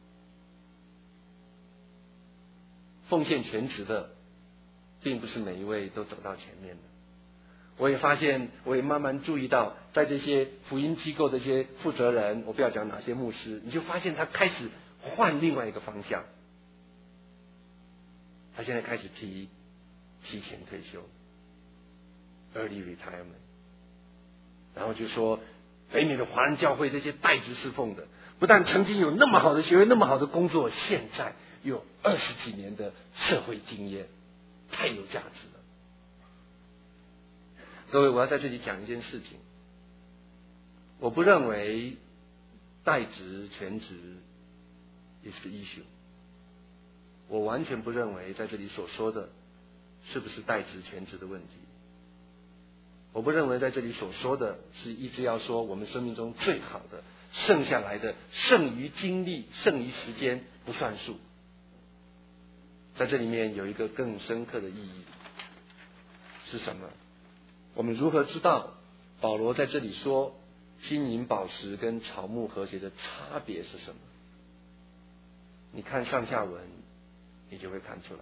奉献全职的并不是每一位都走到前面的。我也发现，我也慢慢注意到，在这些福音机构的一些负责人，我不要讲哪些牧师，你就发现他开始换另外一个方向，他现在开始提提前退休 early retirement， 然后就说北美的华人教会这些代职侍奉的，不但曾经有那么好的学位，那么好的工作，现在有二十几年的社会经验，太有价值了。各位，我要在这里讲一件事情，我不认为代职全职 is the issue， 我完全不认为在这里所说的是不是代职全职的问题，我不认为在这里所说的是一直要说我们生命中最好的，剩下来的剩余精力剩余时间不算数。在这里面有一个更深刻的意义是什么？我们如何知道保罗在这里说金银宝石跟草木和谐的差别是什么？你看上下文你就会看出来。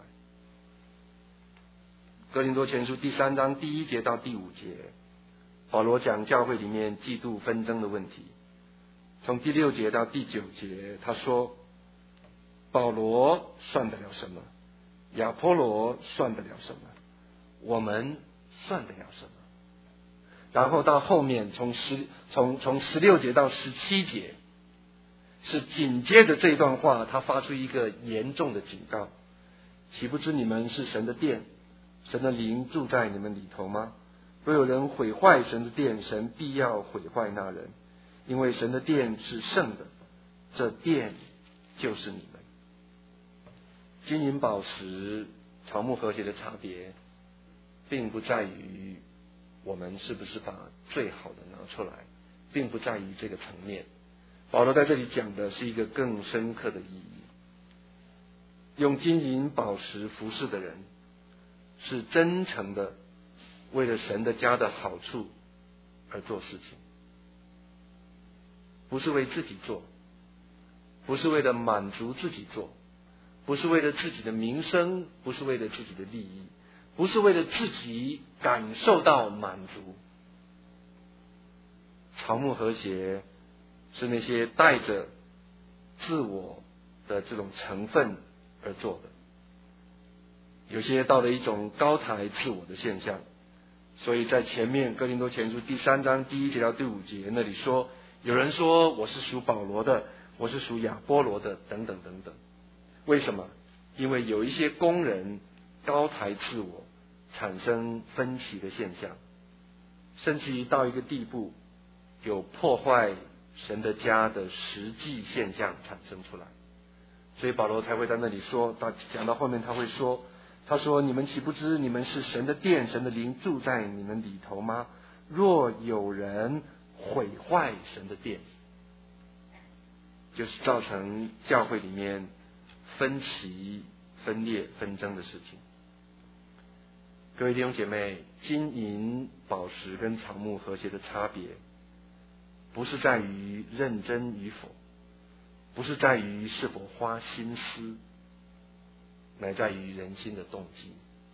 哥林多前书第三章第一节到第五节，保罗讲教会里面嫉妒纷争的问题。 从第六节到第九节，他说：保罗算得了什么？亚波罗算得了什么？我们算得了什么？然后到后面从十从从十六节到十七节，是紧接着这段话，他发出一个严重的警告：岂不知你们是神的殿，神的灵住在你们里头吗？若有人毁坏神的殿，神必要毁坏那人，因为神的殿是圣的，这殿就是你们。金银宝石、草木和谐的差别，并不在于我们是不是把最好的拿出来，并不在于这个层面。保罗在这里讲的是一个更深刻的意义。用金银宝石服侍的人，是真诚的为了神的家的好处而做事情，不是为自己做，不是为了满足自己做，不是为了自己的名声，不是为了自己的利益，不是为了自己感受到满足。草木和谐是那些带着自我的这种成分而做的，有些到了一种高抬自我的现象。所以在前面哥林多前书第三章第一节到第五节那里说，有人说我是属保罗的，我是属亚波罗的，等等等等。为什么？因为有一些工人高抬自我，产生分歧的现象，甚至于到一个地步，有破坏神的家的实际现象产生出来。所以保罗才会在那里说，到讲到后面他会说，他说：你们岂不知你们是神的殿，神的灵住在你们里头吗？若有人毁坏神的殿，就是造成教会里面分歧、分裂、纷争的事情。各位弟兄姐妹，金银宝石跟草木和谐的差别，不是在于认真与否，不是在于是否花心思，乃在于人心的动机。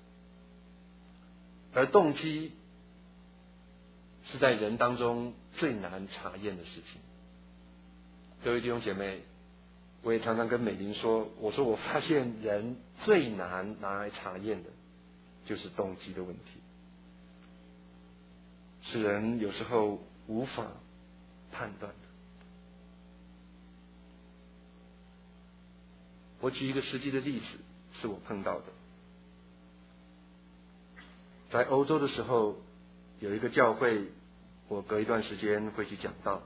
而动机是在人当中最难查验的事情。各位弟兄姐妹，我也常常跟美玲说，我说我发现人最难拿来查验的就是动机的问题，是人有时候无法判断的。我举一个实际的例子，是我碰到的。在欧洲的时候，有一个教会，我隔一段时间会去讲道。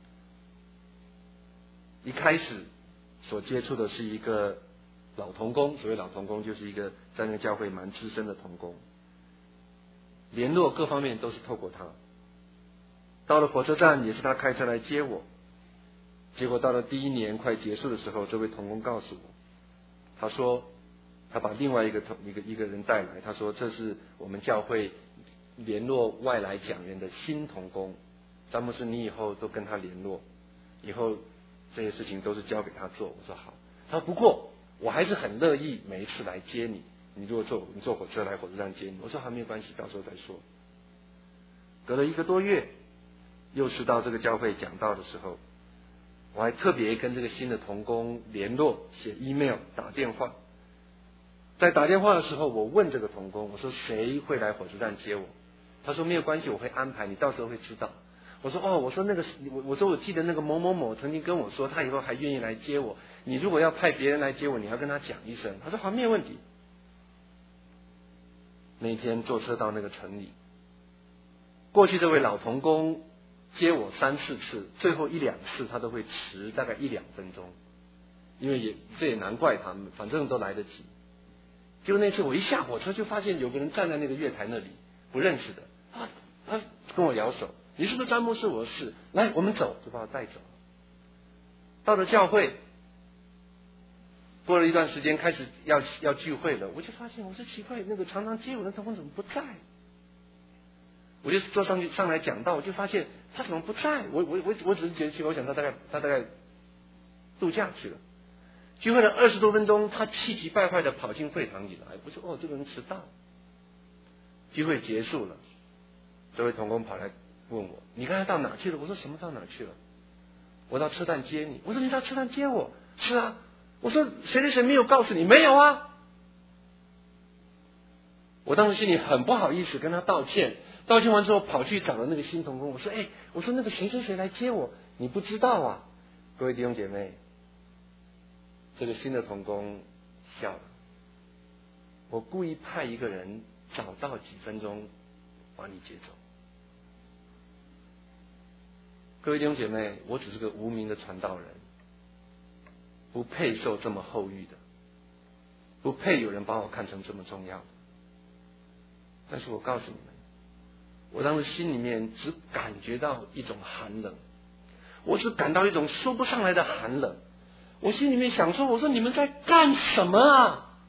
一开始所接触的是一个老同工，所谓老同工就是一个在那个教会蛮资深的同工，联络各方面都是透过他。到了火车站也是他开车来接我，结果到了第一年快结束的时候，这位同工告诉我，他说他把另外一个同一个一个人带来，他说这是我们教会联络外来讲员的新同工，詹姆斯你以后都跟他联络，以后这些事情都是交给他做。我说好。他说不过我还是很乐意每一次来接你，你如果坐你坐火车来火车站接你。我说好，没有关系，到时候再说。隔了一个多月，又是到这个教会讲道的时候，我还特别跟这个新的同工联络，写 email 打电话。在打电话的时候，我问这个同工，我说谁会来火车站接我？他说没有关系，我会安排，你到时候会知道。我说哦，我说那个我我说我记得那个某某某曾经跟我说，他以后还愿意来接我，你如果要派别人来接我，你要跟他讲一声。他说好，没有问题。那天坐车到那个城里，过去这位老同工接我三四次，最后一两次他都会迟大概一两分钟，因为也这也难怪他们，反正都来得及。结果那次我一下火车就发现有个人站在那个月台那里，不认识的，他他跟我摇手，你是不是詹姆斯？我是，来我们走，就把我带走。到了教会，过了一段时间开始要要聚会了，我就发现我说奇怪，那个常常接我的同工怎么不在？我就坐上去上来讲道，我就发现他怎么不在？我我我我只是觉得奇怪，我想他大概他大概度假去了。聚会了二十多分钟，他气急败坏的跑进会堂里来。我说哦，这个人迟到。聚会结束了，这位同工跑来问我，你刚才到哪去了？我说什么到哪去了？ 我到车站接你。我说你到车站接我？是啊。我说谁谁谁没有告诉你？没有啊。我当时心里很不好意思，跟他道歉。道歉完之后，跑去找了那个新同工，我说：“哎，我说那个谁谁谁来接我，你不知道啊？”各位弟兄姐妹，这个新的同工笑了。我故意派一个人早到几分钟把你接走。各位弟兄姐妹，我只是个无名的传道人，不配受这么厚遇的，不配有人把我看成这么重要的。但是我告诉你们，我当时心里面只感觉到一种寒冷，我只感到一种说不上来的寒冷。我心里面想说，我说你们在干什么啊？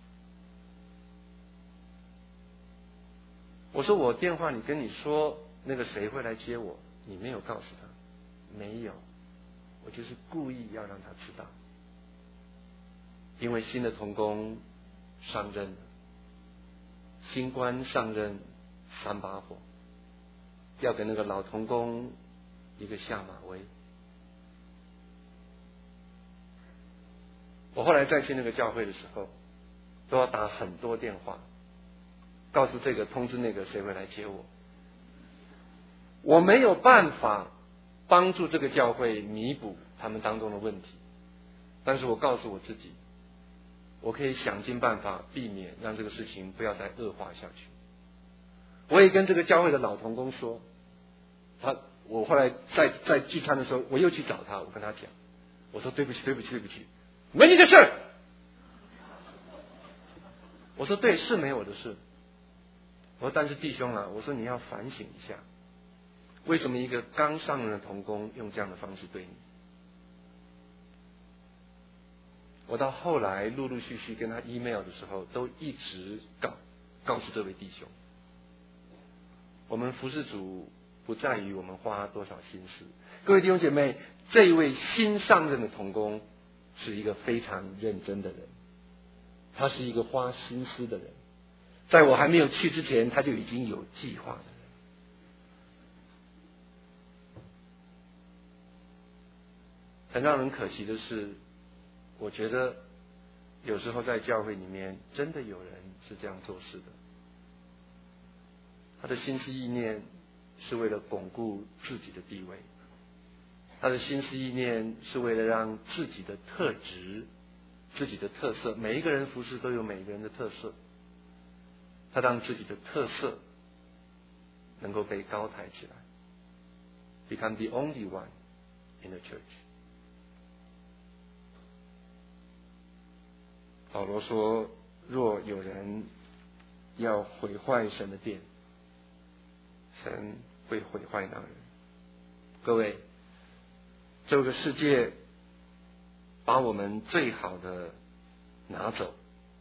我说我电话里跟你说那个谁会来接我，你没有告诉他，没有，我就是故意要让他知道，因为新的同工上任了。新官上任三把火，要给那个老同工一个下马威。我后来再去那个教会的时候，都要打很多电话，告诉这个通知那个谁会来接我。我没有办法帮助这个教会弥补他们当中的问题，但是我告诉我自己，我可以想尽办法避免让这个事情不要再恶化下去。我也跟这个教会的老同工说，他我后来在在聚餐的时候，我又去找他，我跟他讲，我说对不起对不起对不起，没你的事。我说对，是没我的事。我说但是弟兄啊，我说你要反省一下，为什么一个刚上任的同工用这样的方式对你？我到后来陆陆续续跟他 email 的时候，都一直告告诉这位弟兄，我们服事主不在于我们花多少心思。各位弟兄姐妹，这位新上任的同工是一个非常认真的人，他是一个花心思的人，在我还没有去之前，他就已经有计划的人。很让人可惜的是，我觉得有时候在教会里面真的有人是这样做事的，他的心思意念是为了巩固自己的地位，他的心思意念是为了让自己的特质、自己的特色，每一个人服事都有每个人的特色，他让自己的特色能够被高抬起来 ，become the only one in the church。保罗说，若有人要毁坏神的殿，神会毁坏那人。各位，这个世界把我们最好的拿走，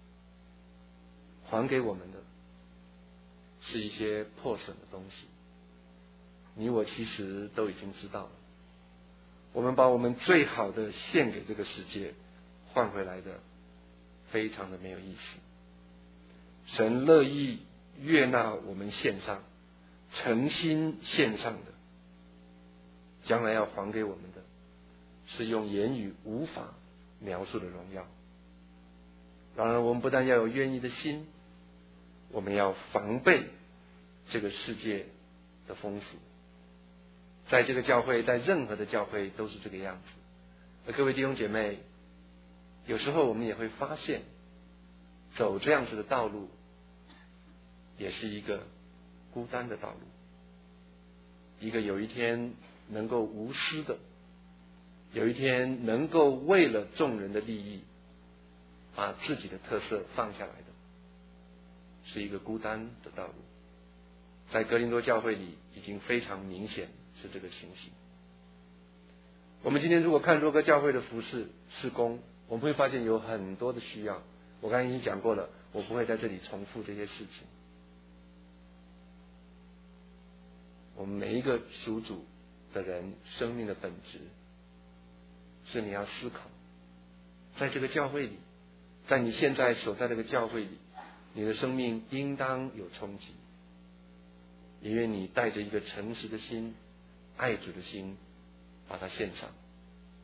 还给我们的是一些破损的东西。你我其实都已经知道了，我们把我们最好的献给这个世界，换回来的非常的没有意思。神乐意悦纳我们献上，诚心献上的，将来要还给我们的是用言语无法描述的荣耀。然而我们不但要有愿意的心，我们要防备这个世界的风俗。在这个教会，在任何的教会都是这个样子。而各位弟兄姐妹，有时候我们也会发现，走这样子的道路也是一个孤单的道路，一个有一天能够无私的，有一天能够为了众人的利益把自己的特色放下来的，是一个孤单的道路。在哥林多教会里已经非常明显是这个情形。我们今天如果看若哥教会的服事事工，我们会发现有很多的需要，我刚才已经讲过了，我不会在这里重复这些事情。我们每一个属主的人生命的本质是你要思考，在这个教会里，在你现在所在这个教会里，你的生命应当有冲击，因为你带着一个诚实的心、爱主的心把它献上，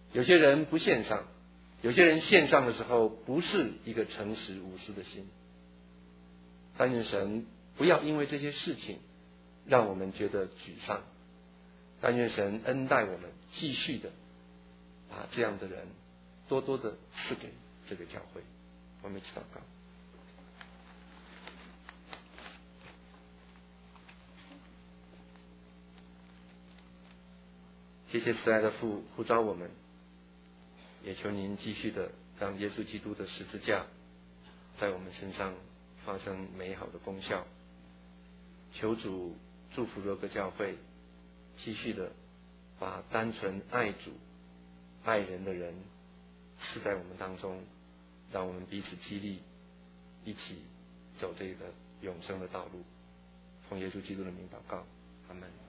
有些人不献上，有些人献上的时候不是一个诚实无私的心。但愿神不要因为这些事情让我们觉得沮丧，但愿神恩待我们，继续的把这样的人多多的赐给这个教会。我们一起祷告。谢谢慈爱的父呼召我们，也求您继续的让耶稣基督的十字架在我们身上发生美好的功效。求主祝福若格教会，继续的把单纯爱主爱人的人赐在我们当中，让我们彼此激励，一起走这个永生的道路。奉耶稣基督的名祷告，阿们。